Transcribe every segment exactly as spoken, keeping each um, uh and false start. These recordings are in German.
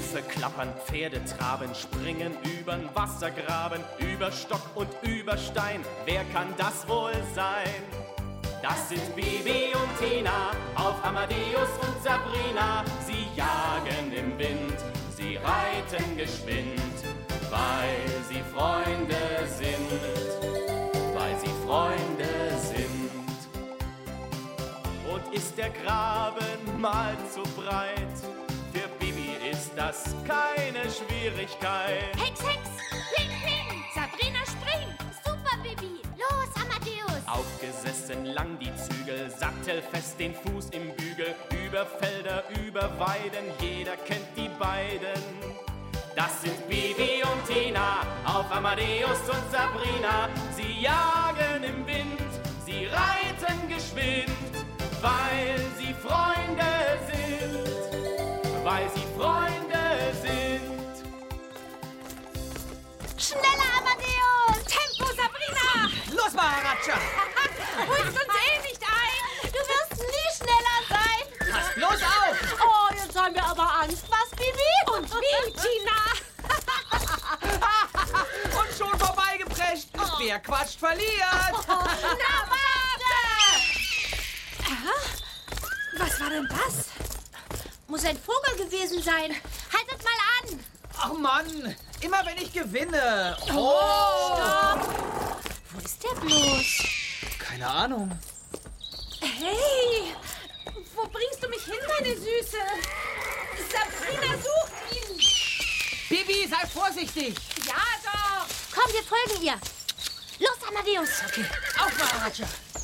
Schiffe klappern, Pferde traben, springen übern Wassergraben, über Stock und über Stein. Wer kann das wohl sein? Das sind Bibi und Tina, auf Amadeus und Sabrina. Sie jagen im Wind, sie reiten geschwind, weil sie Freunde sind, weil sie Freunde sind. Und ist der Graben mal zu breit, für Bibi ist das keine Schwierigkeit. Hex, Hex, pling, pling, Sabrina spring, super Bibi, los Amadeus. Aufgesessen lang die Zügel, sattelfest den Fuß im Bügel, über Felder, über Weiden, jeder kennt die beiden. Das sind Bibi und Tina, auf Amadeus und Sabrina. Sie jagen im Wind, sie reiten geschwind, weil sie Freunde sind, weil sie Freunde sind. Schneller Amadeus, Tempo Sabrina. Los, Maharaja! Holst uns eh nicht ein, du wirst nie schneller sein. Pass bloß auf! Oh, jetzt haben wir aber Angst, was Bibi? Und wie, Tina? Und schon vorbeigeprescht. Oh. Wer quatscht, verliert. Oh, na, warte! Was war denn das? Muss ein Vogel gewesen sein. Haltet mal an. Ach Mann, immer wenn ich gewinne. Oh! Stopp! Wo ist der bloß? Keine Ahnung. Hey, wo bringst du mich hin, meine Süße? Sabrina sucht ihn. Bibi, sei vorsichtig. Ja, doch. Komm, wir folgen ihr. Los, Amadeus. Okay, auf, Maharaja.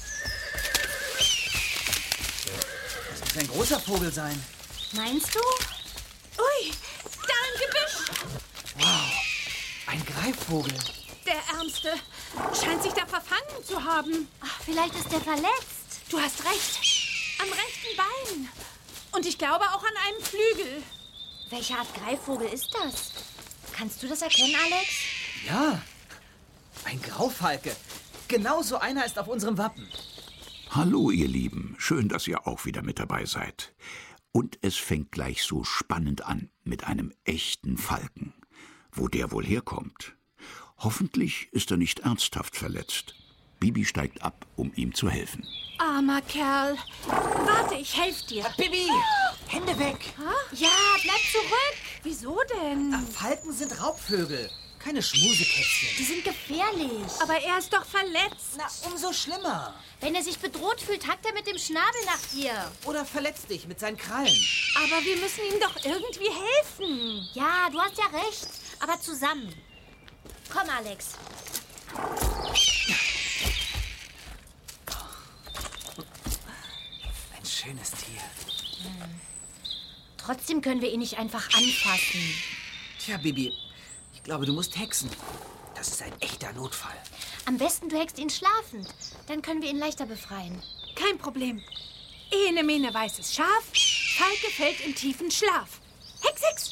Das muss ein großer Vogel sein. Meinst du? Ui, da im Gebüsch. Wow, ein Greifvogel. Der Ärmste scheint sich da verfangen zu haben. Ach, vielleicht ist er verletzt. Du hast recht. Am rechten Bein. Und ich glaube auch an einem Flügel. Welche Art Greifvogel ist das? Kannst du das erkennen, Alex? Ja, ein Graufalke. Genau so einer ist auf unserem Wappen. Hallo, ihr Lieben. Schön, dass ihr auch wieder mit dabei seid. Und es fängt gleich so spannend an mit einem echten Falken. Wo der wohl herkommt? Hoffentlich ist er nicht ernsthaft verletzt. Bibi steigt ab, um ihm zu helfen. Armer Kerl. Warte, ich helfe dir. Bibi, Hände weg. Ja, bleib zurück. Wieso denn? Falken sind Raubvögel, keine Schmusekätzchen. Die sind gefährlich. Aber er ist doch verletzt. Na, umso schlimmer. Wenn er sich bedroht fühlt, hackt er mit dem Schnabel nach dir. Oder verletzt dich mit seinen Krallen. Aber wir müssen ihm doch irgendwie helfen. Ja, du hast ja recht. Aber zusammen. Komm, Alex. Ein schönes Tier. Hm. Trotzdem können wir ihn nicht einfach anfassen. Tja, Bibi, ich glaube, du musst hexen. Das ist ein echter Notfall. Am besten du hext ihn schlafend. Dann können wir ihn leichter befreien. Kein Problem. Ene, mene, weißes Schaf. Falke fällt in tiefen Schlaf. Hex, Hex.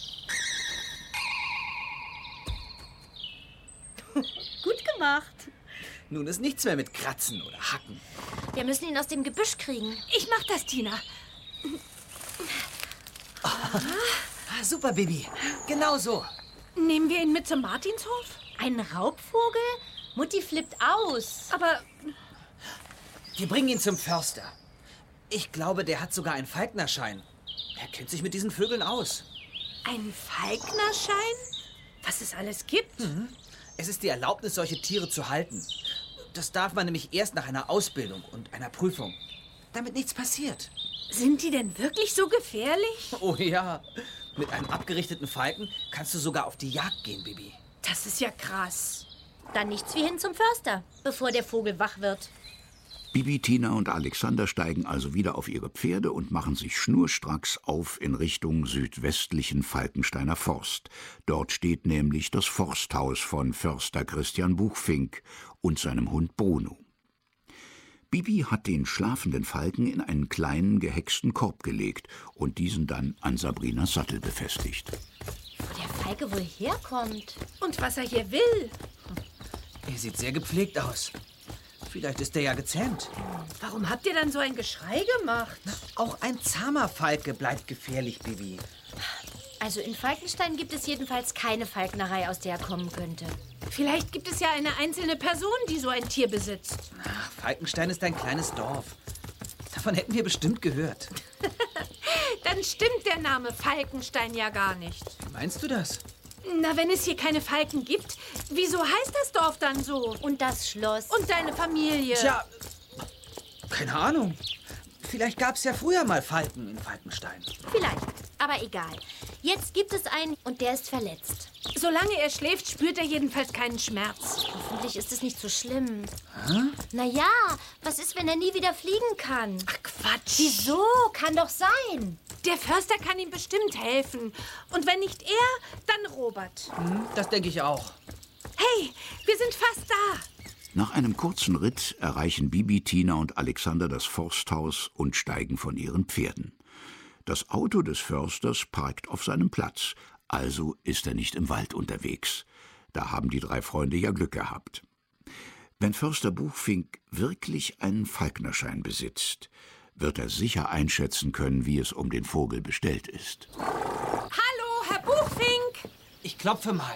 Gut gemacht. Nun ist nichts mehr mit Kratzen oder Hacken. Wir müssen ihn aus dem Gebüsch kriegen. Ich mach das, Tina. Ah, super, Bibi. Genau so. Nehmen wir ihn mit zum Martinshof? Ein Raubvogel? Mutti flippt aus. Aber Wir bringen ihn zum Förster. Ich glaube, der hat sogar einen Falknerschein. Er kennt sich mit diesen Vögeln aus. ein Falknerschein? Was es alles gibt? Mhm. Es ist die Erlaubnis, solche Tiere zu halten. Das darf man nämlich erst nach einer Ausbildung und einer Prüfung, damit nichts passiert. Sind die denn wirklich so gefährlich? Oh ja, mit einem abgerichteten Falken kannst du sogar auf die Jagd gehen, Bibi. Das ist ja krass. Dann nichts wie hin zum Förster, bevor der Vogel wach wird. Bibi, Tina und Alexander steigen also wieder auf ihre Pferde und machen sich schnurstracks auf in Richtung südwestlichen Falkensteiner Forst. Dort steht nämlich das Forsthaus von Förster Christian Buchfink und seinem Hund Bruno. Bibi hat den schlafenden Falken in einen kleinen, gehexten Korb gelegt und diesen dann an Sabrinas Sattel befestigt. Wo der Falke wohl herkommt? Und was er hier will? Er sieht sehr gepflegt aus. Vielleicht ist er ja gezähmt. Warum habt ihr dann so ein Geschrei gemacht? Auch ein zahmer Falke bleibt gefährlich, Bibi. Also in Falkenstein gibt es jedenfalls keine Falknerei, aus der er kommen könnte. Vielleicht gibt es ja eine einzelne Person, die so ein Tier besitzt. Ach, Falkenstein ist ein kleines Dorf. Davon hätten wir bestimmt gehört. Dann stimmt der Name Falkenstein ja gar nicht. Wie meinst du das? Na, wenn es hier keine Falken gibt, wieso heißt das Dorf dann so? Und das Schloss. Und deine Familie? Tja, keine Ahnung. Vielleicht gab es ja früher mal Falken in Falkenstein. Vielleicht, aber egal. Jetzt gibt es einen und der ist verletzt. Solange er schläft, spürt er jedenfalls keinen Schmerz. Hoffentlich ist es nicht so schlimm. Hä? Na ja, was ist, wenn er nie wieder fliegen kann? Ach, Quatsch. Wieso? Kann doch sein. Der Förster kann ihm bestimmt helfen. Und wenn nicht er, dann Robert. Hm, das denke ich auch. Hey, wir sind fast da. Nach einem kurzen Ritt erreichen Bibi, Tina und Alexander das Forsthaus und steigen von ihren Pferden. Das Auto des Försters parkt auf seinem Platz, also ist er nicht im Wald unterwegs. Da haben die drei Freunde ja Glück gehabt. Wenn Förster Buchfink wirklich einen Falknerschein besitzt, wird er sicher einschätzen können, wie es um den Vogel bestellt ist. Hallo, Herr Buchfink. Ich klopfe mal.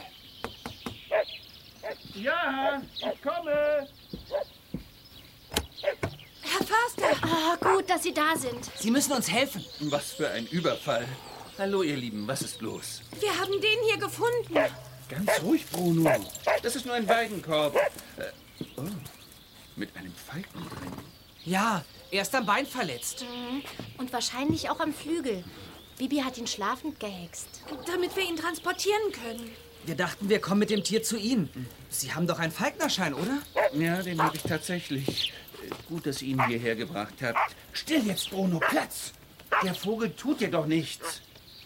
Ja, ich komme. Herr Förster. Ah, gut, dass Sie da sind. Sie müssen uns helfen. Was für ein Überfall. Hallo, ihr Lieben, was ist los? Wir haben den hier gefunden. Ganz ruhig, Bruno. Das ist nur ein Weidenkorb. Äh, oh, mit einem Falken drin. Ja, er ist am Bein verletzt. Und wahrscheinlich auch am Flügel. Bibi hat ihn schlafend gehext. Damit wir ihn transportieren können. Wir dachten, wir kommen mit dem Tier zu Ihnen. Sie haben doch einen Falknerschein, oder? Ja, den habe ich tatsächlich. Äh, Gut, dass ihr ihn hierher gebracht habt. Still jetzt, Bruno, Platz! Der Vogel tut dir doch nichts.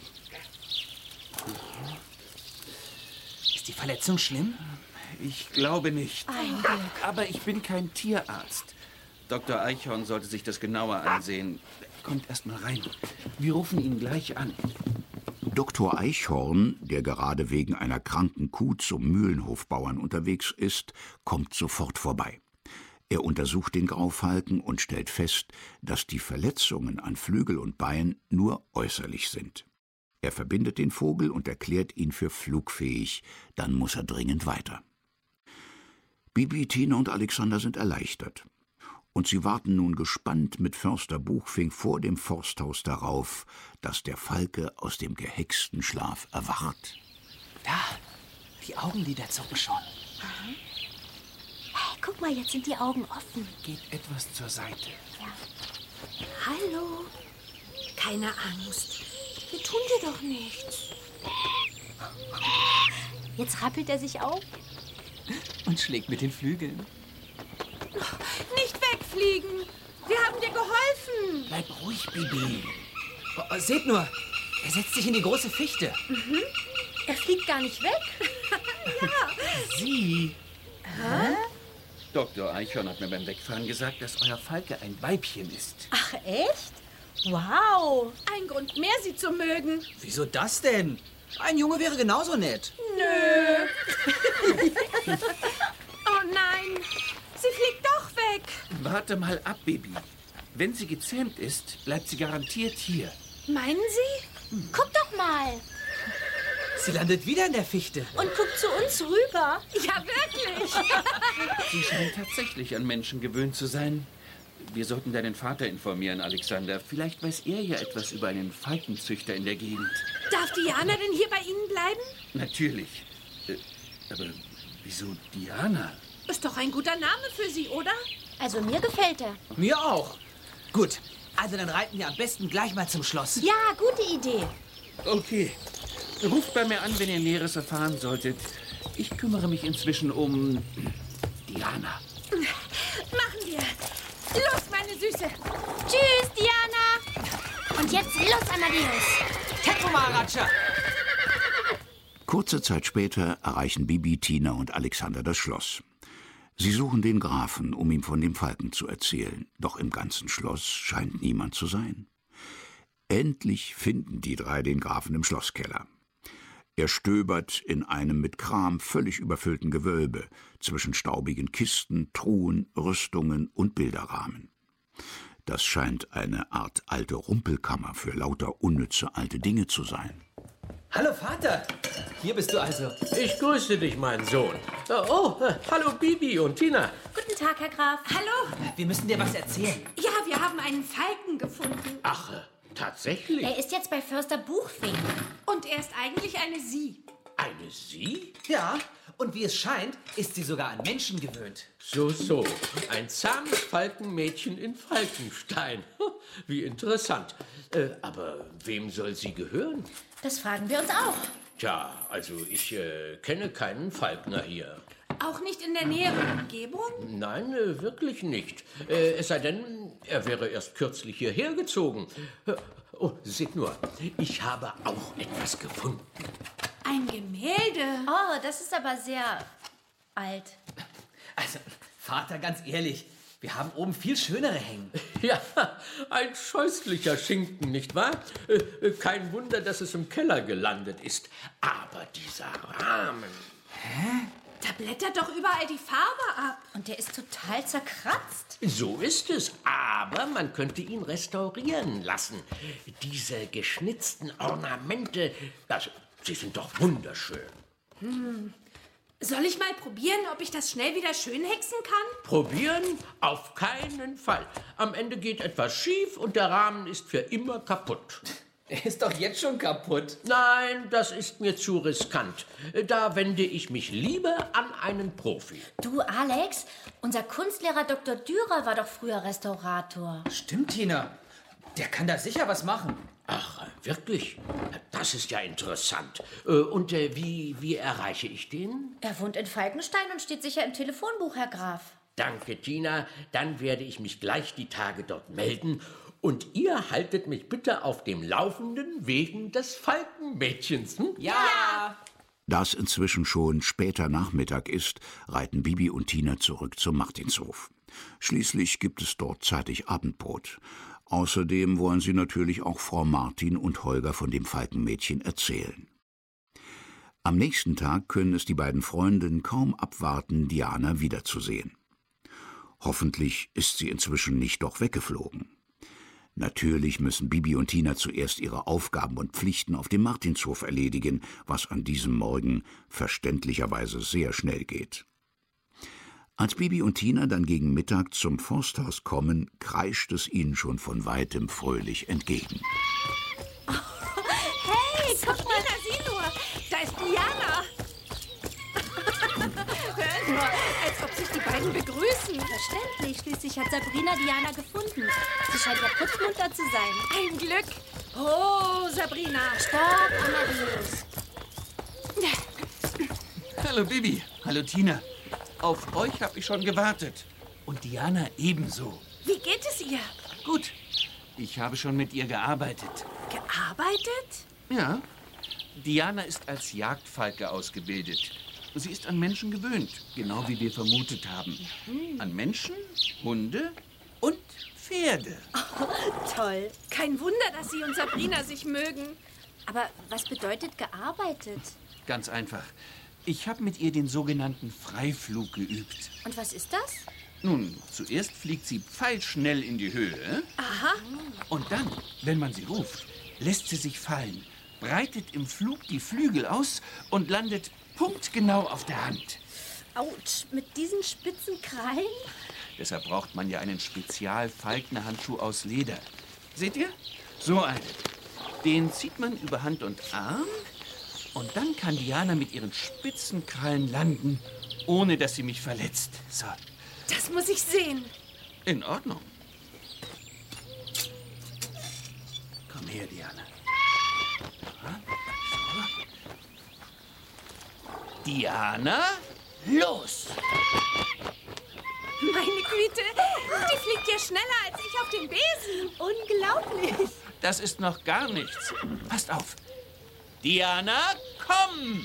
Ist die Verletzung schlimm? Ich glaube nicht. Ein Glück. Aber ich bin kein Tierarzt. Doktor Eichhorn sollte sich das genauer ansehen. Kommt erst mal rein. Wir rufen ihn gleich an. Doktor Eichhorn, der gerade wegen einer kranken Kuh zum Mühlenhofbauern unterwegs ist, kommt sofort vorbei. Er untersucht den Graufalken und stellt fest, dass die Verletzungen an Flügel und Bein nur äußerlich sind. Er verbindet den Vogel und erklärt ihn für flugfähig, dann muss er dringend weiter. Bibi, Tina und Alexander sind erleichtert. Und sie warten nun gespannt mit Förster Buchfink vor dem Forsthaus darauf, dass der Falke aus dem gehexten Schlaf erwacht. Da, die Augenlider zucken schon. Hey, guck mal, jetzt sind die Augen offen. Geht etwas zur Seite. Hallo. Keine Angst. Wir tun dir doch nichts. Jetzt rappelt er sich auf. Und schlägt mit den Flügeln. Nicht wegfliegen. Wir haben dir geholfen. Bleib ruhig, Bibi. Oh, oh, seht nur, er setzt sich in die große Fichte. Er fliegt gar nicht weg. Sie. Doktor Eichhorn hat mir beim Wegfahren gesagt, dass euer Falke ein Weibchen ist. Ach, echt? Wow. Ein Grund mehr, sie zu mögen. Wieso das denn? Ein Junge wäre genauso nett. Oh nein. Sie fliegt doch weg. Warte mal ab, Baby. Wenn sie gezähmt ist, bleibt sie garantiert hier. Meinen Sie? Guck doch mal. Sie landet wieder in der Fichte. Und guck zu uns rüber. Ja, wirklich. Sie scheint tatsächlich an Menschen gewöhnt zu sein. Wir sollten deinen Vater informieren, Alexander. Vielleicht weiß er ja etwas über einen Falkenzüchter in der Gegend. Darf Diana denn hier bei Ihnen bleiben? Natürlich. Äh, aber wieso Diana? Ist doch ein guter Name für Sie, oder? Also mir gefällt er. Mir auch. Gut, also dann reiten wir am besten gleich mal zum Schloss. Ja, gute Idee. Okay. Ruft bei mir an, wenn ihr Näheres erfahren solltet. Ich kümmere mich inzwischen um Diana. Machen wir. Los, meine Süße. Tschüss, Diana. Und jetzt los, Amadeus. Tempo, Maharaja. Kurze Zeit später erreichen Bibi, Tina und Alexander das Schloss. Sie suchen den Grafen, um ihm von dem Falken zu erzählen. Doch im ganzen Schloss scheint niemand zu sein. Endlich finden die drei den Grafen im Schlosskeller. Er stöbert in einem mit Kram völlig überfüllten Gewölbe zwischen staubigen Kisten, Truhen, Rüstungen und Bilderrahmen. Das scheint eine Art alte Rumpelkammer für lauter unnütze alte Dinge zu sein. Hallo, Vater. Hier bist du also. Ich grüße dich, mein Sohn. Oh, äh, hallo Bibi und Tina. Guten Tag, Herr Graf. Hallo. Wir müssen dir was erzählen. Ja, wir haben einen Falken gefunden. Ach, äh, tatsächlich? Er ist jetzt bei Förster Buchfink. Und er ist eigentlich eine Sie. Eine Sie? Ja, und wie es scheint, ist sie sogar an Menschen gewöhnt. So, so. Ein zahmes Falkenmädchen in Falkenstein. Wie interessant. Äh, aber wem soll sie gehören? Das fragen wir uns auch. Tja, also ich äh, kenne keinen Falkner hier. Auch nicht in der näheren Umgebung? Nein, äh, wirklich nicht. Äh, es sei denn, er wäre erst kürzlich hierher gezogen. Äh, oh, seht nur, ich habe auch etwas gefunden. Ein Gemälde. Oh, das ist aber sehr alt. Also, Vater, ganz ehrlich, wir haben oben viel schönere hängen. Ja, ein scheußlicher Schinken, nicht wahr? Äh, kein Wunder, dass es im Keller gelandet ist. Aber dieser Rahmen... Hä? Da blättert doch überall die Farbe ab. Und der ist total zerkratzt. So ist es, aber man könnte ihn restaurieren lassen. Diese geschnitzten Ornamente, also, sie sind doch wunderschön. Hm. Soll ich mal probieren, ob ich das schnell wieder schön hexen kann? Probieren? Auf keinen Fall. Am Ende geht etwas schief und der Rahmen ist für immer kaputt. Er ist doch jetzt schon kaputt. Nein, das ist mir zu riskant. Da wende ich mich lieber an einen Profi. Du, Alex, unser Kunstlehrer Doktor Dürer war doch früher Restaurator. Stimmt, Tina. Der kann da sicher was machen. Ach, wirklich? Das ist ja interessant. Und äh, wie, wie erreiche ich den? Er wohnt in Falkenstein und steht sicher im Telefonbuch, Herr Graf. Danke, Tina. Dann werde ich mich gleich die Tage dort melden. Und ihr haltet mich bitte auf dem Laufenden wegen des Falkenmädchens. Hm? Ja! Da es inzwischen schon später Nachmittag ist, reiten Bibi und Tina zurück zum Martinshof. Schließlich gibt es dort zeitig Abendbrot. Außerdem wollen sie natürlich auch Frau Martin und Holger von dem Falkenmädchen erzählen. Am nächsten Tag können es die beiden Freundinnen kaum abwarten, Diana wiederzusehen. Hoffentlich ist sie inzwischen nicht doch weggeflogen. Natürlich müssen Bibi und Tina zuerst ihre Aufgaben und Pflichten auf dem Martinshof erledigen, was an diesem Morgen verständlicherweise sehr schnell geht. Als Bibi und Tina dann gegen Mittag zum Forsthaus kommen, kreischt es ihnen schon von weitem fröhlich entgegen. Oh, hey, Sabrina, sieh nur, da ist Diana. Hör nur, als ob sich die beiden begrüßen. Verständlich, schließlich hat Sabrina Diana gefunden. Sie scheint ja putzmunter zu sein. Ein Glück. Oh, Sabrina. Stopp, Amadeus. Hallo Bibi, hallo Tina. Auf euch habe ich schon gewartet. Und Diana ebenso. Wie geht es ihr? Gut, ich habe schon mit ihr gearbeitet. Gearbeitet? Ja, Diana ist als Jagdfalke ausgebildet. Sie ist an Menschen gewöhnt, genau wie wir vermutet haben. An Menschen, Hunde und Pferde. Oh, toll. Kein Wunder, dass Sie und Sabrina sich mögen. Aber was bedeutet gearbeitet? Ganz einfach. Ich habe mit ihr den sogenannten Freiflug geübt. Und was ist das? Nun, zuerst fliegt sie pfeilschnell in die Höhe. Aha. Und dann, wenn man sie ruft, lässt sie sich fallen, breitet im Flug die Flügel aus und landet punktgenau auf der Hand. Autsch, mit diesen spitzen Krallen? Deshalb braucht man ja einen Spezial-Falkner-Handschuh aus Leder. Seht ihr? So einen. Den zieht man über Hand und Arm und dann kann Diana mit ihren spitzen Krallen landen, ohne dass sie mich verletzt. So. Das muss ich sehen. In Ordnung. Komm her, Diana. So. Diana, los! Meine Güte, die fliegt ja schneller als ich auf dem Besen. Unglaublich. Das ist noch gar nichts. Passt auf. Diana, komm!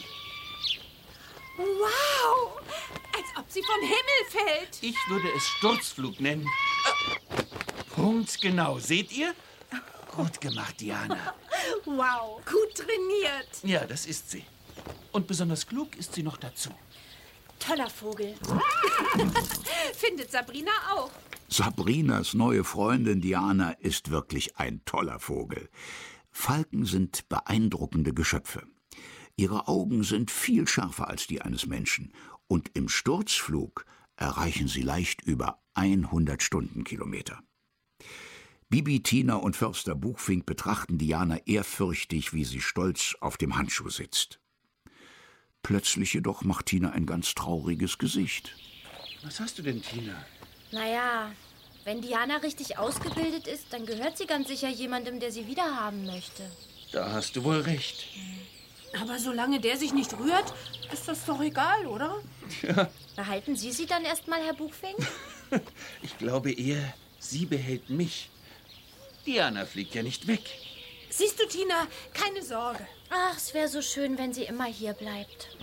Wow, als ob sie vom Himmel fällt. Ich würde es Sturzflug nennen. Punktgenau, seht ihr? Gut gemacht, Diana. Wow, gut trainiert. Ja, das ist sie. Und besonders klug ist sie noch dazu. Toller Vogel. Findet Sabrina auch. Sabrinas neue Freundin Diana ist wirklich ein toller Vogel. Falken sind beeindruckende Geschöpfe. Ihre Augen sind viel schärfer als die eines Menschen, und im Sturzflug erreichen sie leicht über hundert Stundenkilometer. Bibi, Tina und Förster Buchfink betrachten Diana ehrfürchtig, wie sie stolz auf dem Handschuh sitzt. Plötzlich jedoch macht Tina ein ganz trauriges Gesicht. Was hast du denn, Tina? Naja, wenn Diana richtig ausgebildet ist, dann gehört sie ganz sicher jemandem, der sie wiederhaben möchte. Da hast du wohl recht. Aber solange der sich nicht rührt, ist das doch egal, oder? Ja. Behalten Sie sie dann erstmal, Herr Buchfink? Ich glaube eher, sie behält mich. Diana fliegt ja nicht weg. Siehst du, Tina, keine Sorge. Ach, es wäre so schön, wenn sie immer hier bleibt.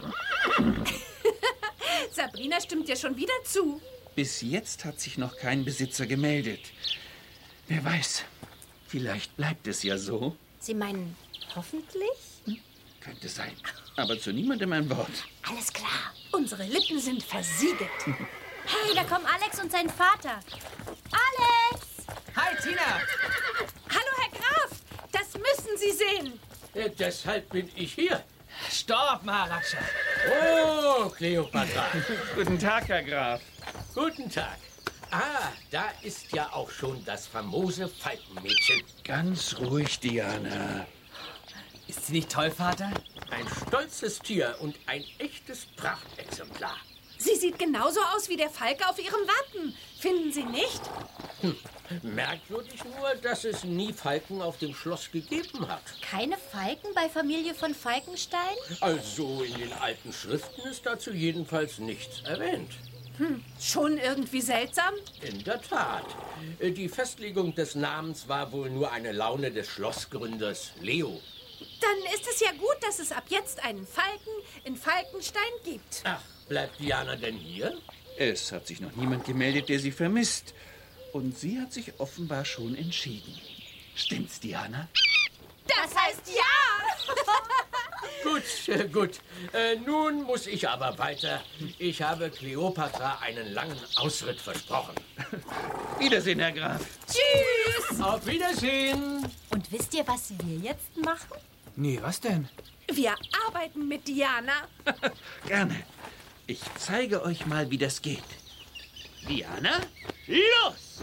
Sabrina stimmt ja schon wieder zu. Bis jetzt hat sich noch kein Besitzer gemeldet. Wer weiß, vielleicht bleibt es ja so. Sie meinen, hoffentlich? Hm, könnte sein. Aber zu niemandem ein Wort. Alles klar. Unsere Lippen sind versiegelt. Hey, da kommen Alex und sein Vater. Alex! Hi, Tina! Hallo, Herr Graf! Das müssen Sie sehen. Äh, deshalb bin ich hier. Stopp, Maharaja! Oh, Kleopatra. Guten Tag, Herr Graf. Guten Tag. Ah, da ist ja auch schon das famose Falkenmädchen. Ganz ruhig, Diana. Ist sie nicht toll, Vater? Ein stolzes Tier und ein echtes Prachtexemplar. Sie sieht genauso aus wie der Falke auf Ihrem Wappen. Finden Sie nicht? Hm. Merkwürdig nur, dass es nie Falken auf dem Schloss gegeben hat. Keine Falken bei Familie von Falkenstein? Also in den alten Schriften ist dazu jedenfalls nichts erwähnt. Hm, schon irgendwie seltsam? In der Tat. Die Festlegung des Namens war wohl nur eine Laune des Schlossgründers Leo. Dann ist es ja gut, dass es ab jetzt einen Falken in Falkenstein gibt. Ach, bleibt Diana denn hier? Es hat sich noch niemand gemeldet, der sie vermisst. Und sie hat sich offenbar schon entschieden. Stimmt's, Diana? Das heißt ja! Gut, äh, gut. Äh, nun muss ich aber weiter. Ich habe Kleopatra einen langen Ausritt versprochen. Wiedersehen, Herr Graf. Tschüss! Auf Wiedersehen! Und wisst ihr, was wir jetzt machen? Nee, was denn? Wir arbeiten mit Diana. Gerne. Ich zeige euch mal, wie das geht. Diana, los!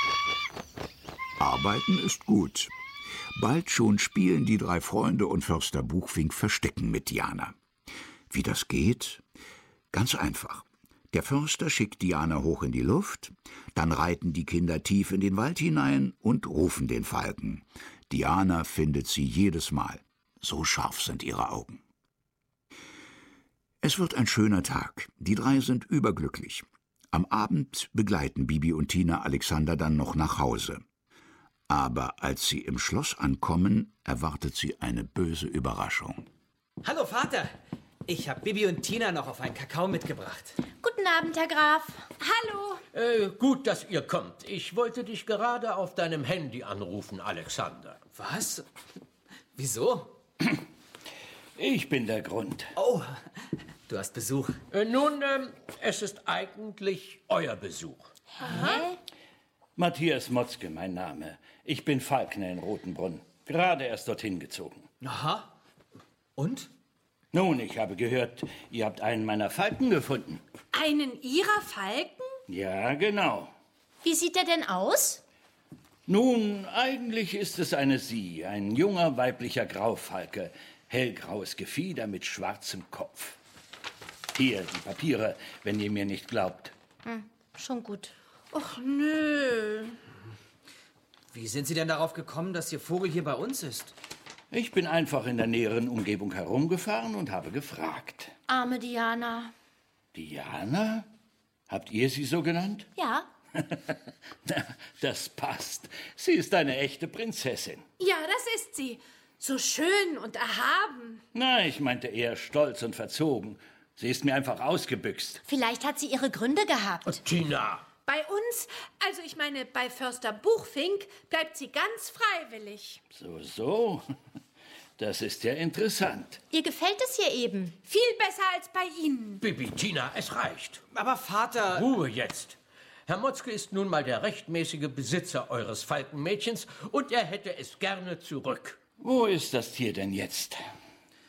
Arbeiten ist gut. Bald schon spielen die drei Freunde und Förster Buchfink Verstecken mit Diana. Wie das geht? Ganz einfach. Der Förster schickt Diana hoch in die Luft, dann reiten die Kinder tief in den Wald hinein und rufen den Falken. Diana findet sie jedes Mal. So scharf sind ihre Augen. Es wird ein schöner Tag. Die drei sind überglücklich. Am Abend begleiten Bibi und Tina Alexander dann noch nach Hause. Aber als sie im Schloss ankommen, erwartet sie eine böse Überraschung. Hallo, Vater. Ich habe Bibi und Tina noch auf einen Kakao mitgebracht. Guten Abend, Herr Graf. Hallo. Äh, gut, dass ihr kommt. Ich wollte dich gerade auf deinem Handy anrufen, Alexander. Was? Wieso? Ich bin der Grund. Oh, du hast Besuch. Äh, nun, ähm, es ist eigentlich euer Besuch. Hä? Matthias Motzke, mein Name. Ich bin Falkner in Rotenbrunn. Gerade erst dorthin gezogen. Aha. Und? Nun, ich habe gehört, ihr habt einen meiner Falken gefunden. Einen Ihrer Falken? Ja, genau. Wie sieht er denn aus? Nun, eigentlich ist es eine Sie, ein junger weiblicher Graufalke. Hellgraues Gefieder mit schwarzem Kopf. Hier, die Papiere, wenn ihr mir nicht glaubt. Hm, schon gut. Och, nö. Wie sind Sie denn darauf gekommen, dass Ihr Vogel hier bei uns ist? Ich bin einfach in der näheren Umgebung herumgefahren und habe gefragt. Arme Diana. Diana? Habt ihr sie so genannt? Ja. Na, das passt. Sie ist eine echte Prinzessin. Ja, das ist sie. So schön und erhaben. Na, ich meinte eher stolz und verzogen. Sie ist mir einfach ausgebüxt. Vielleicht hat sie ihre Gründe gehabt. Und Tina! Bei uns, also ich meine, bei Förster Buchfink, bleibt sie ganz freiwillig. So, so. Das ist ja interessant. Ihr gefällt es hier eben. Viel besser als bei Ihnen. Bibi, Tina, es reicht. Aber Vater... Ruhe jetzt. Herr Motzke ist nun mal der rechtmäßige Besitzer eures Falkenmädchens und er hätte es gerne zurück. Wo ist das Tier denn jetzt?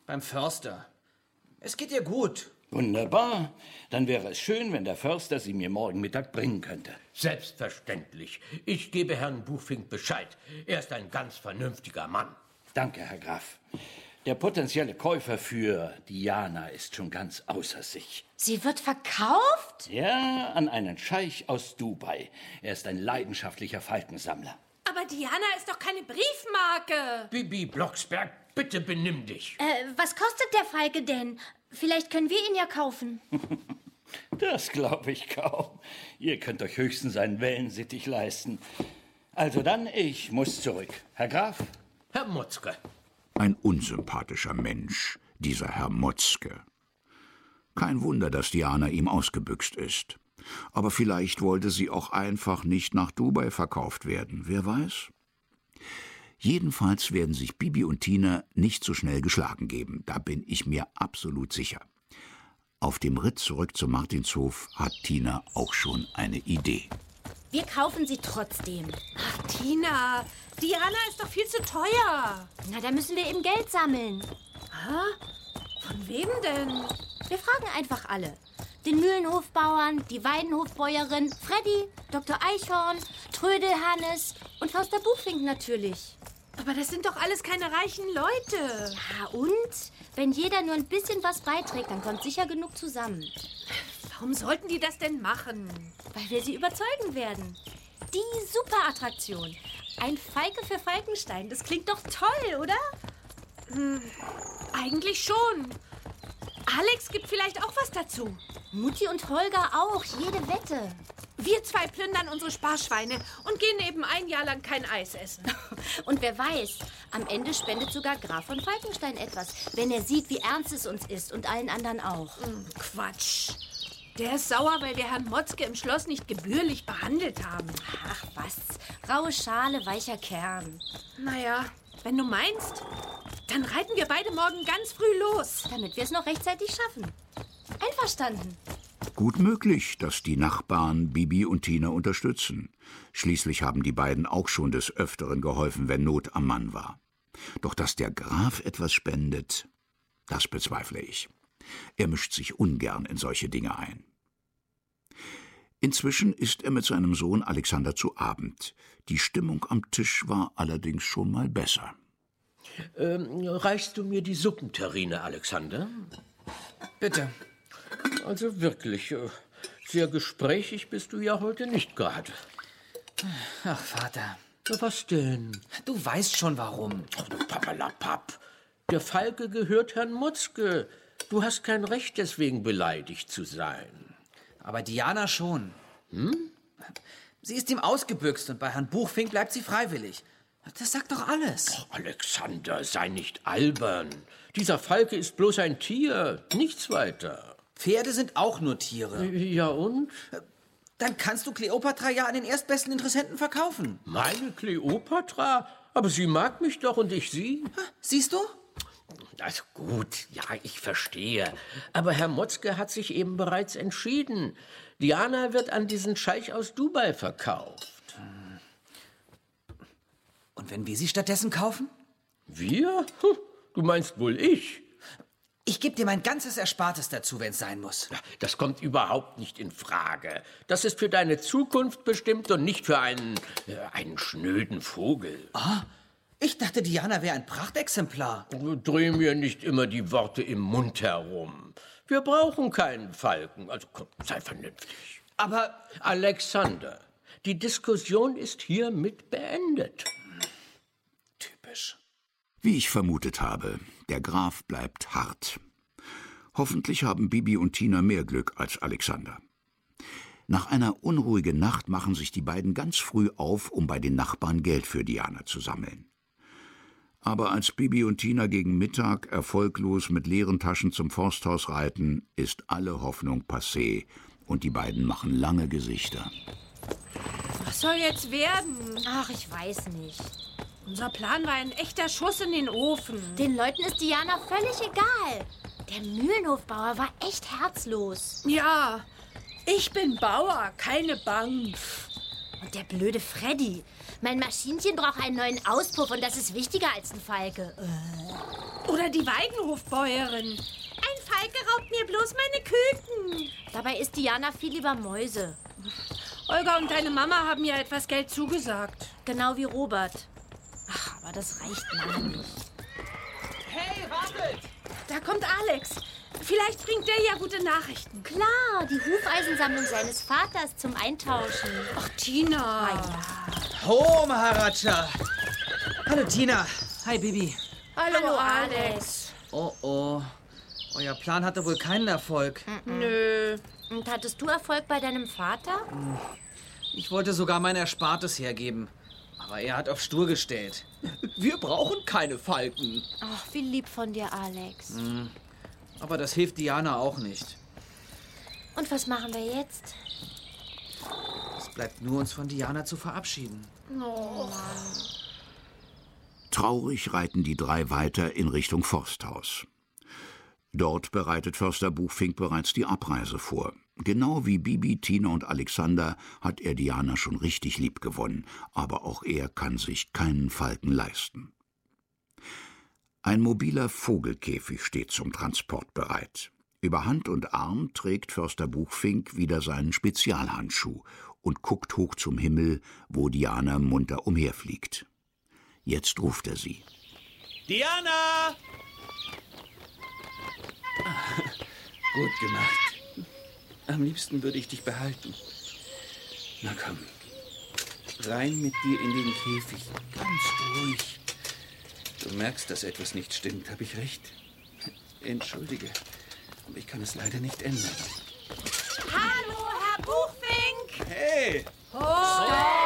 Beim Förster. Es geht ihr gut. Wunderbar. Dann wäre es schön, wenn der Förster sie mir morgen Mittag bringen könnte. Selbstverständlich. Ich gebe Herrn Buchfink Bescheid. Er ist ein ganz vernünftiger Mann. Danke, Herr Graf. Der potenzielle Käufer für Diana ist schon ganz außer sich. Sie wird verkauft? Ja, an einen Scheich aus Dubai. Er ist ein leidenschaftlicher Falkensammler. Aber Diana ist doch keine Briefmarke. Bibi Blocksberg, bitte benimm dich. Äh, was kostet der Falke denn? Vielleicht können wir ihn ja kaufen. Das glaube ich kaum. Ihr könnt euch höchstens einen Wellensittich leisten. Also dann, ich muss zurück. Herr Graf? Herr Motzke. Ein unsympathischer Mensch, dieser Herr Motzke. Kein Wunder, dass Diana ihm ausgebüxt ist. Aber vielleicht wollte sie auch einfach nicht nach Dubai verkauft werden, wer weiß? Jedenfalls werden sich Bibi und Tina nicht so schnell geschlagen geben, da bin ich mir absolut sicher. Auf dem Ritt zurück zum Martinshof hat Tina auch schon eine Idee. Wir kaufen sie trotzdem. Ach, Tina, Diana ist doch viel zu teuer. Na, da müssen wir eben Geld sammeln. Ah, von wem denn? Wir fragen einfach alle. Den Mühlenhofbauern, die Weidenhofbäuerin, Freddy, Doktor Eichhorn, Trödel Hannes und Förster Buchfink natürlich. Aber das sind doch alles keine reichen Leute. Ja, und? Wenn jeder nur ein bisschen was beiträgt, dann kommt sicher genug zusammen. Warum sollten die das denn machen? Weil wir sie überzeugen werden. Die Superattraktion. Ein Falke für Falkenstein. Das klingt doch toll, oder? Hm, eigentlich schon. Alex gibt vielleicht auch was dazu. Mutti und Holger auch. Jede Wette. Wir zwei plündern unsere Sparschweine und gehen eben ein Jahr lang kein Eis essen. Und wer weiß, am Ende spendet sogar Graf von Falkenstein etwas, wenn er sieht, wie ernst es uns ist und allen anderen auch. Hm, Quatsch. Der ist sauer, weil wir Herrn Motzke im Schloss nicht gebührlich behandelt haben. Ach was, raue Schale, weicher Kern. Naja, wenn du meinst, dann reiten wir beide morgen ganz früh los. Damit wir es noch rechtzeitig schaffen. Einverstanden. Gut möglich, dass die Nachbarn Bibi und Tina unterstützen. Schließlich haben die beiden auch schon des Öfteren geholfen, wenn Not am Mann war. Doch dass der Graf etwas spendet, das bezweifle ich. Er mischt sich ungern in solche Dinge ein. Inzwischen isst er mit seinem Sohn Alexander zu Abend. Die Stimmung am Tisch war allerdings schon mal besser. Ähm, reichst du mir die Suppenterrine, Alexander? Bitte. Also wirklich, äh, sehr gesprächig bist du ja heute nicht gerade. Ach, Vater. Was denn? Du weißt schon, warum. Ach, du Papperlapapp. Der Falke gehört Herrn Motzke. Du hast kein Recht, deswegen beleidigt zu sein. Aber Diana schon. Hm? Sie ist ihm ausgebüxt und bei Herrn Buchfink bleibt sie freiwillig. Das sagt doch alles. Oh, Alexander, sei nicht albern. Dieser Falke ist bloß ein Tier, nichts weiter. Pferde sind auch nur Tiere. Ja und? Dann kannst du Kleopatra ja an den erstbesten Interessenten verkaufen. Meine Kleopatra? Aber sie mag mich doch und ich sie. Siehst du? Also gut, ja, ich verstehe. Aber Herr Motzke hat sich eben bereits entschieden. Diana wird an diesen Scheich aus Dubai verkauft. Und wenn wir sie stattdessen kaufen? Wir? Du meinst wohl ich? Ich gebe dir mein ganzes Erspartes dazu, wenn es sein muss. Das kommt überhaupt nicht in Frage. Das ist für deine Zukunft bestimmt und nicht für einen, äh, einen schnöden Vogel. Ah, ich dachte, Diana wäre ein Prachtexemplar. Dreh mir nicht immer die Worte im Mund herum. Wir brauchen keinen Falken. Also komm, sei vernünftig. Aber... Alexander, die Diskussion ist hiermit beendet. Typisch. Wie ich vermutet habe, der Graf bleibt hart. Hoffentlich haben Bibi und Tina mehr Glück als Alexander. Nach einer unruhigen Nacht machen sich die beiden ganz früh auf, um bei den Nachbarn Geld für Diana zu sammeln. Aber als Bibi und Tina gegen Mittag erfolglos mit leeren Taschen zum Forsthaus reiten, ist alle Hoffnung passé und die beiden machen lange Gesichter. Was soll jetzt werden? Ach, ich weiß nicht. Unser Plan war ein echter Schuss in den Ofen. Den Leuten ist Diana völlig egal. Der Mühlenhofbauer war echt herzlos. Ja, ich bin Bauer, keine Bank. Und der blöde Freddy. Mein Maschinchen braucht einen neuen Auspuff und das ist wichtiger als ein Falke. Oder die Weidenhofbäuerin. Ein Falke raubt mir bloß meine Küken. Dabei isst Diana viel lieber Mäuse. Olga und deine Mama haben mir etwas Geld zugesagt. Genau wie Robert. Ach, aber das reicht lange nicht. Hey, wartet! Da kommt Alex. Vielleicht bringt der ja gute Nachrichten. Klar, die Hufeisensammlung seines Vaters zum Eintauschen. Ach, Tina. Ho, Maharaja! Hallo, Tina. Hi, Bibi. Hallo, Hallo, Alex. Oh, oh. Euer Plan hatte wohl keinen Erfolg. Nö. Und hattest du Erfolg bei deinem Vater? Ich wollte sogar mein Erspartes hergeben. Aber er hat auf stur gestellt. Wir brauchen keine Falken. Ach, wie lieb von dir, Alex. Mhm. Aber das hilft Diana auch nicht. Und was machen wir jetzt? Es bleibt nur, uns von Diana zu verabschieden. Oh. Traurig reiten die drei weiter in Richtung Forsthaus. Dort bereitet Förster Buchfink bereits die Abreise vor. Genau wie Bibi, Tina und Alexander hat er Diana schon richtig lieb gewonnen, aber auch er kann sich keinen Falken leisten. Ein mobiler Vogelkäfig steht zum Transport bereit. Über Hand und Arm trägt Förster Buchfink wieder seinen Spezialhandschuh und guckt hoch zum Himmel, wo Diana munter umherfliegt. Jetzt ruft er sie. Diana! Gut gemacht. Am liebsten würde ich dich behalten. Na komm, rein mit dir in den Käfig. Ganz ruhig. Du merkst, dass etwas nicht stimmt. Habe ich recht? Entschuldige, aber ich kann es leider nicht ändern. Hallo, Herr Buchfink. Hey! Oh.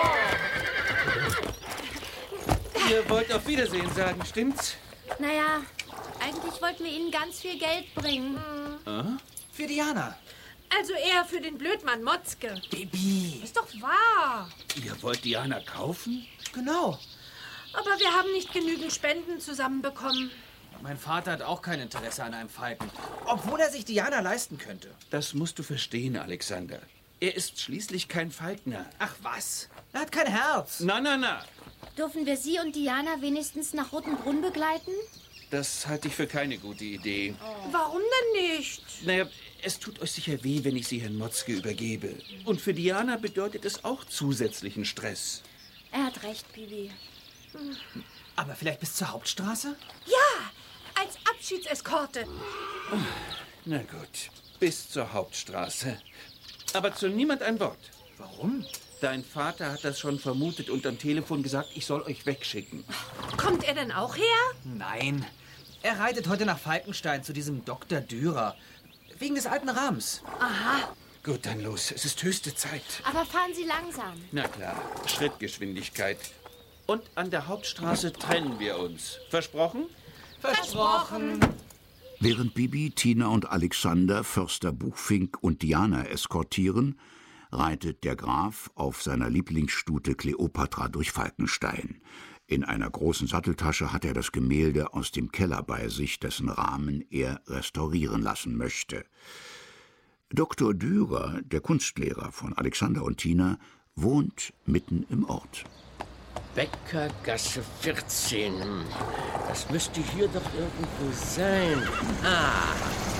Ihr wollt auf Wiedersehen sagen, stimmt's? Naja, eigentlich wollten wir Ihnen ganz viel Geld bringen. Ah? Für Diana. Also eher für den Blödmann Motzke. Bibi. Ist doch wahr. Ihr wollt Diana kaufen? Genau. Aber wir haben nicht genügend Spenden zusammenbekommen. Mein Vater hat auch kein Interesse an einem Falken, obwohl er sich Diana leisten könnte. Das musst du verstehen, Alexander. Er ist schließlich kein Falkner. Ach was, er hat kein Herz. Na, na, na. Dürfen wir Sie und Diana wenigstens nach Rotenbrunn begleiten? Das halte ich für keine gute Idee. Oh. Warum denn nicht? Naja, es tut euch sicher weh, wenn ich sie Herrn Motzke übergebe. Und für Diana bedeutet es auch zusätzlichen Stress. Er hat recht, Bibi. Aber vielleicht bis zur Hauptstraße? Ja, als Abschiedseskorte. Na gut, bis zur Hauptstraße. Aber zu niemand ein Wort. Warum? Dein Vater hat das schon vermutet und am Telefon gesagt, ich soll euch wegschicken. Kommt er denn auch her? Nein. Er reitet heute nach Falkenstein zu diesem Doktor Dürer. Wegen des alten Rahms. Aha. Gut, dann los. Es ist höchste Zeit. Aber fahren Sie langsam. Na klar, Schrittgeschwindigkeit. Und an der Hauptstraße trennen wir uns. Versprochen? Versprochen. Während Bibi, Tina und Alexander Förster Buchfink und Diana eskortieren, reitet der Graf auf seiner Lieblingsstute Kleopatra durch Falkenstein. In einer großen Satteltasche hat er das Gemälde aus dem Keller bei sich, dessen Rahmen er restaurieren lassen möchte. Doktor Dürer, der Kunstlehrer von Alexander und Tina, wohnt mitten im Ort. Bäckergasse vierzehn. Das müsste hier doch irgendwo sein. Ah.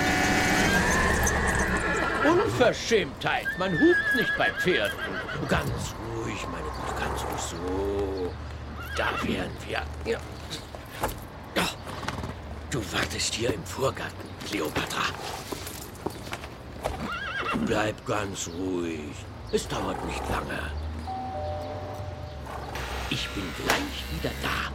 Unverschämtheit. Man hupt nicht bei Pferden. Ganz ruhig, meine Gute, ganz ruhig. So. Da wären wir. Ja. Ja. Du wartest hier im Vorgarten, Kleopatra. Bleib ganz ruhig. Es dauert nicht lange. Ich bin gleich wieder da.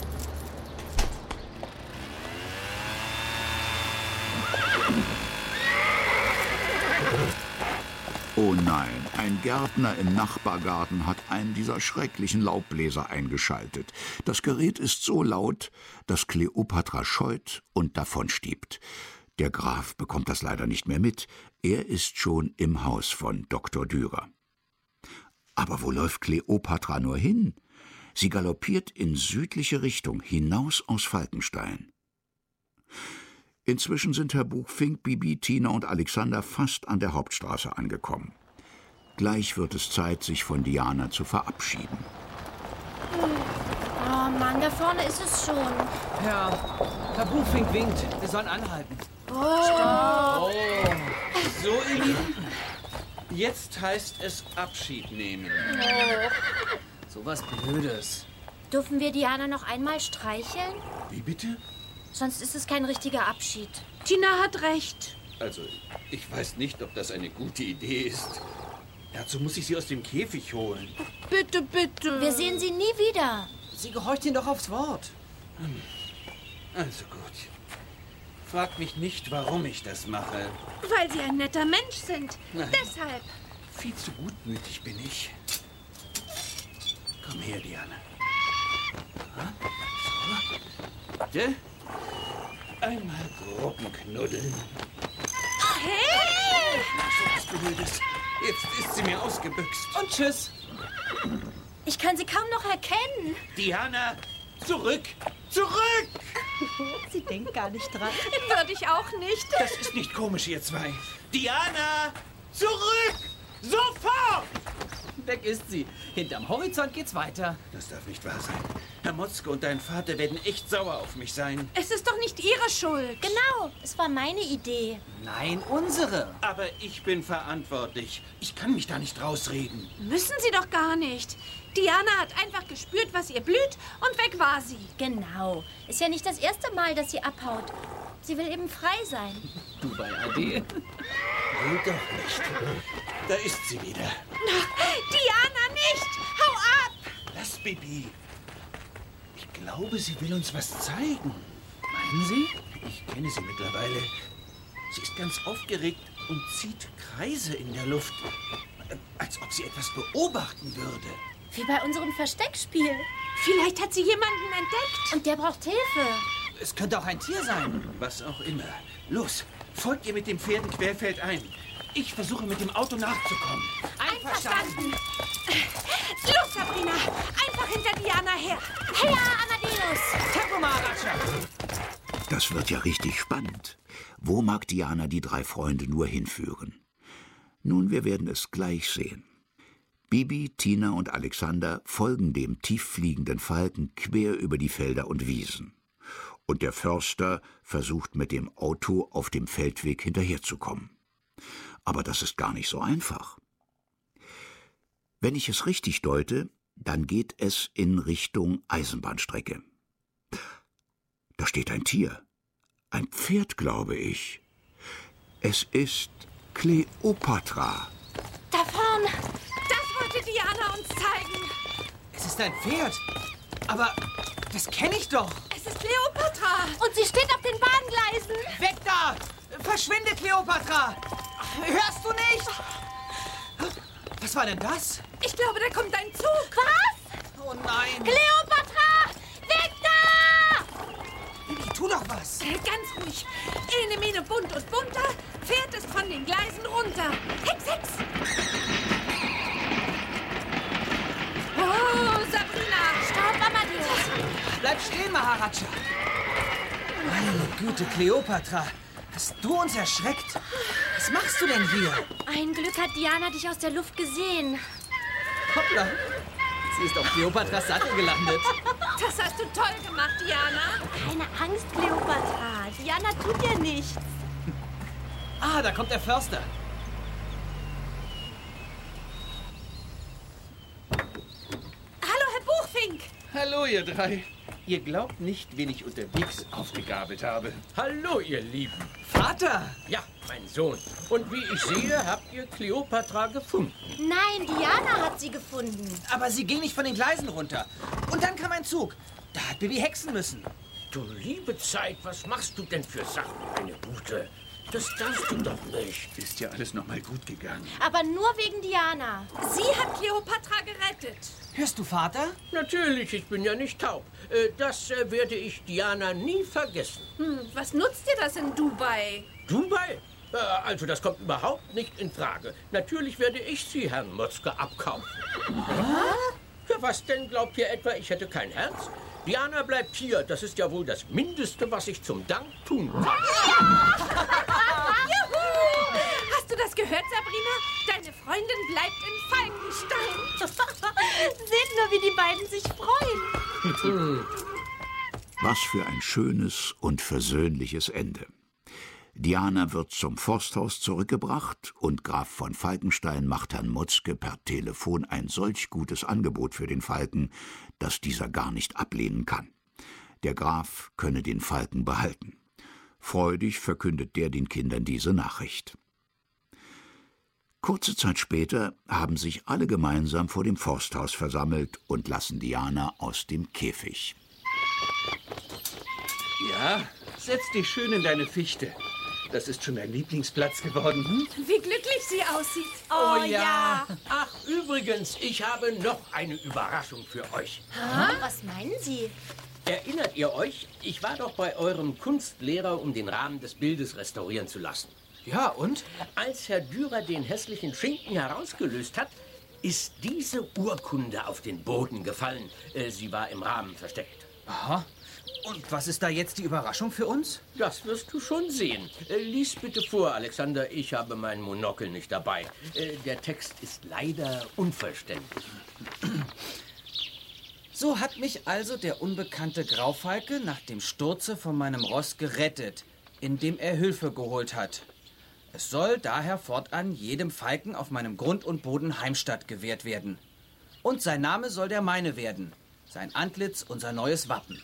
Oh nein, ein Gärtner im Nachbargarten hat einen dieser schrecklichen Laubbläser eingeschaltet. Das Gerät ist so laut, dass Kleopatra scheut und davonstiebt. Der Graf bekommt das leider nicht mehr mit. Er ist schon im Haus von Doktor Dürer. Aber wo läuft Kleopatra nur hin? Sie galoppiert in südliche Richtung, hinaus aus Falkenstein. Inzwischen sind Herr Buchfink, Bibi, Tina und Alexander fast an der Hauptstraße angekommen. Gleich wird es Zeit, sich von Diana zu verabschieden. Oh Mann, da vorne ist es schon. Ja, Herr Buchfink winkt. Wir sollen anhalten. Oh. So, ihr Lieben. Jetzt heißt es Abschied nehmen. Oh. So was Blödes. Dürfen wir Diana noch einmal streicheln? Wie bitte? Sonst ist es kein richtiger Abschied. Tina hat recht. Also, ich weiß nicht, ob das eine gute Idee ist. Dazu muss ich sie aus dem Käfig holen. Bitte, bitte. Wir sehen sie nie wieder. Sie gehorcht Ihnen doch aufs Wort. Hm. Also gut. Frag mich nicht, warum ich das mache. Weil Sie ein netter Mensch sind. Nein. Deshalb. Viel zu gutmütig bin ich. Komm her, Diana. So. Bitte. Einmal Gruppenknuddeln. Hey! Na, so was Blödes. Jetzt ist sie mir ausgebüxt. Und tschüss. Ich kann sie kaum noch erkennen. Diana, zurück! Zurück! Sie denkt gar nicht dran. Würde ich auch nicht. Das ist nicht komisch, ihr zwei. Diana, zurück! Sofort! Weg ist sie. Hinterm Horizont geht's weiter. Das darf nicht wahr sein. Herr Motzke und dein Vater werden echt sauer auf mich sein. Es ist doch nicht Ihre Schuld. Genau, es war meine Idee. Nein, unsere. Aber ich bin verantwortlich. Ich kann mich da nicht rausreden. Müssen Sie doch gar nicht. Diana hat einfach gespürt, was ihr blüht, und weg war sie. Genau. Ist ja nicht das erste Mal, dass sie abhaut. Sie will eben frei sein. Du bei A D. Will doch nicht. Da ist sie wieder. Diana, nicht! Hau ab! Lass, Bibi. Ich glaube, sie will uns was zeigen. Meinen Sie? Ich kenne sie mittlerweile. Sie ist ganz aufgeregt und zieht Kreise in der Luft. Als ob sie etwas beobachten würde. Wie bei unserem Versteckspiel. Vielleicht hat sie jemanden entdeckt. Und der braucht Hilfe. Es könnte auch ein Tier sein. Was auch immer. Los, folgt ihr mit dem Pferden querfeld ein. Ich versuche mit dem Auto nachzukommen. Einverstanden. Los, Sabrina. Einfach hinter Diana her. Hey, Amadeus. Tempo, Maharaja. Das wird ja richtig spannend. Wo mag Diana die drei Freunde nur hinführen? Nun, wir werden es gleich sehen. Bibi, Tina und Alexander folgen dem tieffliegenden Falken quer über die Felder und Wiesen. Und der Förster versucht mit dem Auto auf dem Feldweg hinterherzukommen. Aber das ist gar nicht so einfach. Wenn ich es richtig deute, dann geht es in Richtung Eisenbahnstrecke. Da steht ein Tier. Ein Pferd, glaube ich. Es ist Kleopatra. Da vorne. Das wollte Diana uns zeigen. Es ist ein Pferd. Aber das kenne ich doch. Es ist Kleopatra. Und sie steht auf den Bahngleisen. Weg da! Verschwinde, Kleopatra! Hörst du nicht? Was war denn das? Ich glaube, da kommt ein Zug. Was? Oh nein! Kleopatra! Weg da! Bibi, tu doch was! Ganz ruhig. Ene, mene, bunt und bunter. Pferd ist von den Gleisen runter. Hex, hex. Oh, Sabrina. Stopp, Amadeus. Bleib stehen, Maharaja! Meine Güte, Kleopatra! Hast du uns erschreckt? Was machst du denn hier? Ein Glück hat Diana dich aus der Luft gesehen. Hoppla! Sie ist auf Kleopatras Sattel gelandet. Das hast du toll gemacht, Diana. Keine Angst, Kleopatra. Diana tut dir nichts. Ah, da kommt der Förster. Hallo, Herr Buchfink. Hallo, ihr drei. Ihr glaubt nicht, wen ich unterwegs aufgegabelt habe. Hallo, ihr Lieben. Vater! Ja, mein Sohn. Und wie ich sehe, habt ihr Kleopatra gefunden. Nein, Diana hat sie gefunden. Aber sie ging nicht von den Gleisen runter. Und dann kam ein Zug. Da hat Bibi hexen müssen. Du liebe Zeit, was machst du denn für Sachen, meine Gute? Das darfst du doch nicht. Ist ja alles noch mal gut gegangen. Aber nur wegen Diana. Sie hat Kleopatra gerettet. Hörst du, Vater? Natürlich, ich bin ja nicht taub. Äh, Das äh, werde ich Diana nie vergessen. Hm, was nutzt dir das in Dubai? Dubai? Äh, Also, das kommt überhaupt nicht in Frage. Natürlich werde ich sie Herrn Motzke abkaufen. Ja, was denn? Glaubt ihr etwa, ich hätte kein Herz? Diana bleibt hier. Das ist ja wohl das Mindeste, was ich zum Dank tun kann. Juhu! Hast du das gehört, Sabrina? Deine Freundin bleibt in Falkenstein. Seht nur, wie die beiden sich freuen. Was für ein schönes und versöhnliches Ende. Diana wird zum Forsthaus zurückgebracht und Graf von Falkenstein macht Herrn Mutzke per Telefon ein solch gutes Angebot für den Falken, dass dieser gar nicht ablehnen kann. Der Graf könne den Falken behalten. Freudig verkündet der den Kindern diese Nachricht. Kurze Zeit später haben sich alle gemeinsam vor dem Forsthaus versammelt und lassen Diana aus dem Käfig. Ja, setz dich schön in deine Fichte. Das ist schon dein Lieblingsplatz geworden. Hm? Wie glücklich sie aussieht. Oh, ja. Ach, übrigens, ich habe noch eine Überraschung für euch. Ha? Was meinen Sie? Erinnert ihr euch? Ich war doch bei eurem Kunstlehrer, um den Rahmen des Bildes restaurieren zu lassen. Ja, und? Als Herr Dürer den hässlichen Schinken herausgelöst hat, ist diese Urkunde auf den Boden gefallen. Äh, sie war im Rahmen versteckt. Aha. Und was ist da jetzt die Überraschung für uns? Das wirst du schon sehen. Äh, lies bitte vor, Alexander. Ich habe mein Monokel nicht dabei. Äh, der Text ist leider unvollständig. So hat mich also der unbekannte Graufalke nach dem Sturze von meinem Ross gerettet, indem er Hilfe geholt hat. Es soll daher fortan jedem Falken auf meinem Grund und Boden Heimstatt gewährt werden. Und sein Name soll der meine werden, sein Antlitz unser neues Wappen.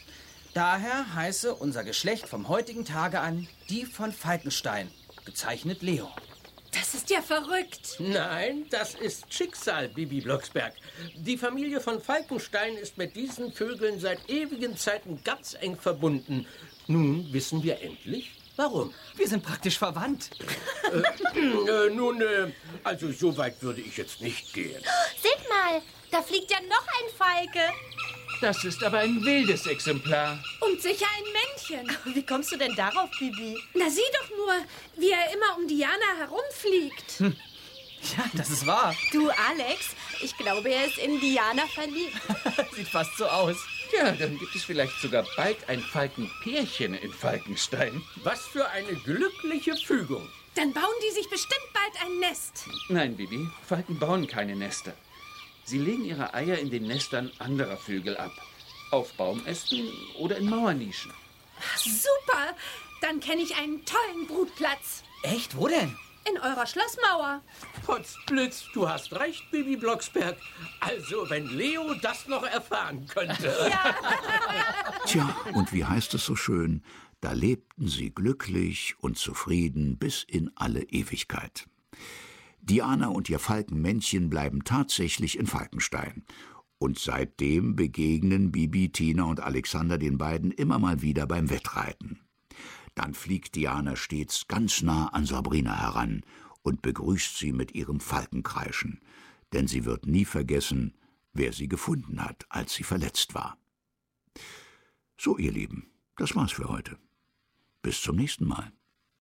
Daher heiße unser Geschlecht vom heutigen Tage an die von Falkenstein, gezeichnet Leo. Das ist ja verrückt. Nein, das ist Schicksal, Bibi Blocksberg. Die Familie von Falkenstein ist mit diesen Vögeln seit ewigen Zeiten ganz eng verbunden. Nun wissen wir endlich, warum. Wir sind praktisch verwandt. äh, äh, nun, äh, also so weit würde ich jetzt nicht gehen. Seht mal, da fliegt ja noch ein Falke. Das ist aber ein wildes Exemplar. Und sicher ein Männchen. Wie kommst du denn darauf, Bibi? Na, sieh doch nur, wie er immer um Diana herumfliegt. Hm. Ja, das ist wahr. Du, Alex, ich glaube, er ist in Diana verliebt. Sieht fast so aus. Ja, dann gibt es vielleicht sogar bald ein Falkenpärchen in Falkenstein. Was für eine glückliche Fügung. Dann bauen die sich bestimmt bald ein Nest. Nein, Bibi, Falken bauen keine Nester. Sie legen ihre Eier in den Nestern anderer Vögel ab. Auf Baumästen oder in Mauernischen. Super! Dann kenne ich einen tollen Brutplatz. Echt? Wo denn? In eurer Schlossmauer. Potzblitz, du hast recht, Bibi Blocksberg. Also, wenn Leo das noch erfahren könnte. Ja. Tja, und wie heißt es so schön? Da lebten sie glücklich und zufrieden bis in alle Ewigkeit. Diana und ihr Falkenmännchen bleiben tatsächlich in Falkenstein. Und seitdem begegnen Bibi, Tina und Alexander den beiden immer mal wieder beim Wettreiten. Dann fliegt Diana stets ganz nah an Sabrina heran und begrüßt sie mit ihrem Falkenkreischen. Denn sie wird nie vergessen, wer sie gefunden hat, als sie verletzt war. So, ihr Lieben, das war's für heute. Bis zum nächsten Mal.